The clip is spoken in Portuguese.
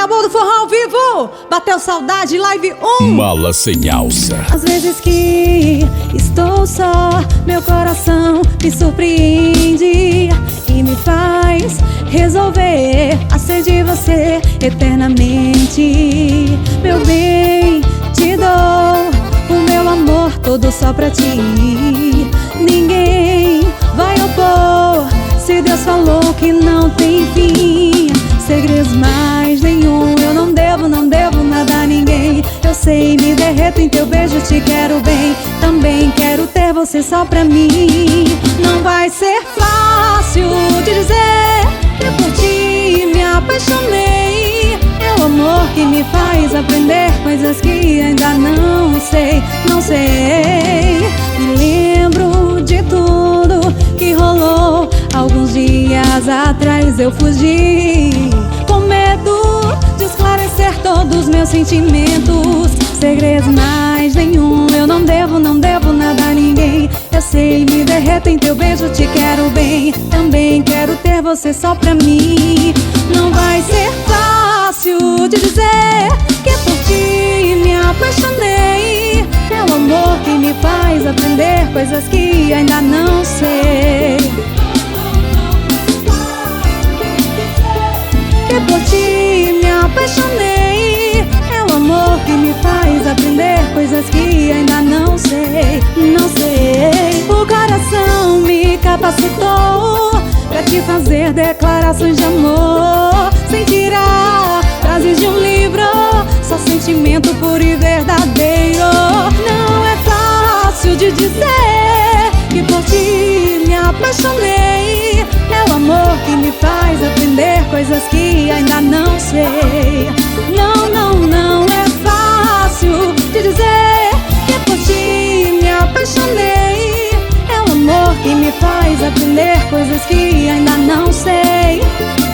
acabou do forró ao vivo. Bateu saudade, live 1. Mala sem alça. Às vezes que estou só, meu coração me surpreende e me faz resolver a ser de você eternamente. Meu bem, te dou o meu amor todo só pra ti. Ninguém vai opor, se Deus falou que não tem fim. Segredos mais nenhum, eu não devo nada a ninguém. Eu sei, me derreto em teu beijo, te quero bem. Também quero ter você só pra mim. Não vai ser fácil de dizer que por ti me apaixonei. É o amor que me faz aprender coisas que ainda não sei. Me lembro de tudo que rolou alguns dias atrás. Eu fugi com medo de esclarecer todos meus sentimentos. Segredos mais nenhum, eu não devo nada a ninguém. Eu sei, me derreto em teu beijo, te quero bem. Também quero ter você só pra mim. Não vai ser fácil de dizer que por ti me apaixonei. É o amor que me faz aprender coisas que ainda não sei. Que por ti me apaixonei. É o amor que me faz aprender coisas que ainda não sei. O coração me capacitou pra te fazer declarações de amor, sem tirar frases de um livro, só sentimento puro e verdadeiro. Não é fácil de dizer que por ti me apaixonei. É o amor que me faz aprender coisas que ainda não sei. Não é fácil de dizer que por ti me apaixonei. É o amor que me faz aprender coisas que ainda não sei.